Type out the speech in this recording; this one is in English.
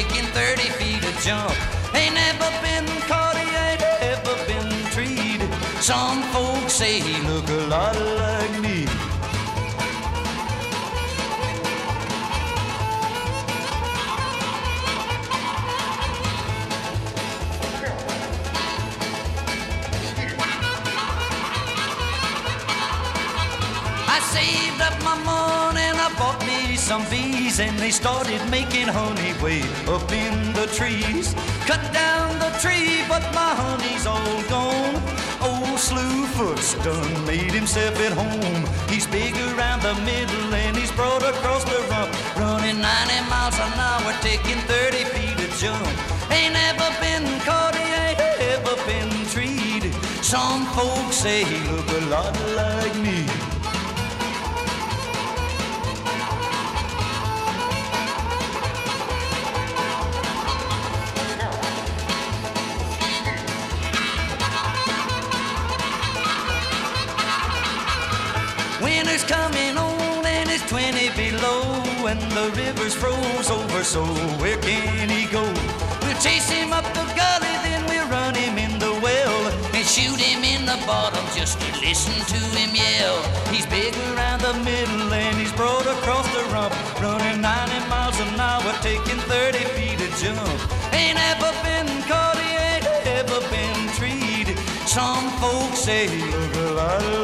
taking 30 feet a jump. Ain't never been caught, he ain't ever been treed. Some folks say he look a lot like me. I saved up my money and I bought me some bees, and they started making honey way up in the trees. Cut down the tree, but my honey's all gone. Old Slewfoot's done made himself at home. He's big around the middle and he's broad across the rump, running 90 miles an hour, taking 30 feet a jump. Ain't never been caught, he ain't ever been treed. Some folks say he look a lot like me. Winter's coming on and it's 20 below, and the river's froze over, so where can he go? We'll chase him up the gully, then we'll run him in the well, and shoot him in the bottom just to listen to him yell. He's big around the middle and he's broad across the rump, running 90 miles an hour, taking 30 feet a jump. Ain't ever been caught, he ain't ever been treed. Some folks say he look a lot